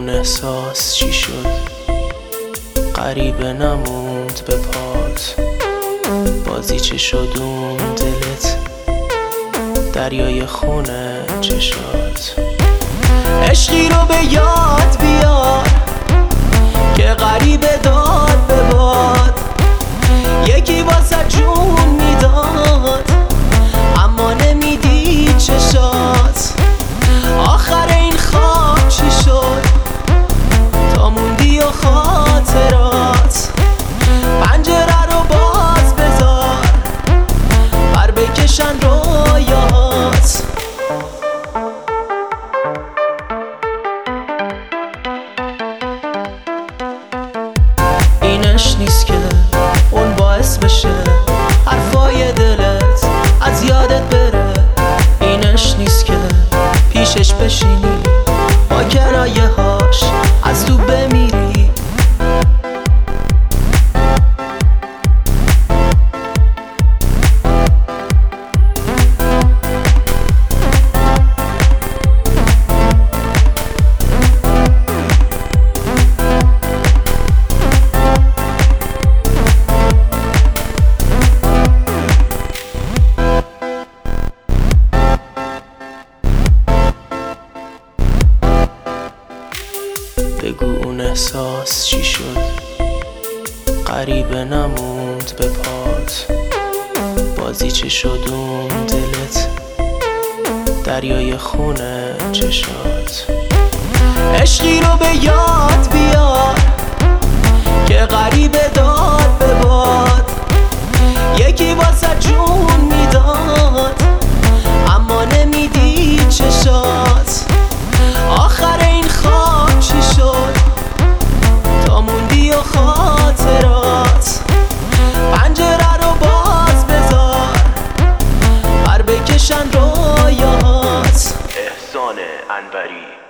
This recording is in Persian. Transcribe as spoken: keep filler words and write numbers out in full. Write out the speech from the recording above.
احساس چی شد؟ غریبه نموند به پات، بازی چه شد اون دلت دریای خونه چشات؟ عشقی رو به یاد بیار که غریبه داد به باد، یکی واسه جون میداد اما نمیدید چشات. آخر این خواب چی شد تا موندی و خاطرات؟ پنجره رو باز بذار بر بکشن رویات. اینش نیست که اون باعث بشه حرفای دلت از یادت بره، اینش نیست که پیشش بشینی با کنایه هاش از تو بمیری. بگو اون احساس چی شد؟ غریبه نموند به پات، بازی چه شد اون دلت دریای خونه چشات؟ عشقی رو به یاد بیار که غریبه داد به باد، یکی واسه جون میداد اما نمیدید چشات. آخر این خواب چی شد تا موندی و خاطرات؟ پنجره رو باز بذار بر بکشن رویات. احسان انوری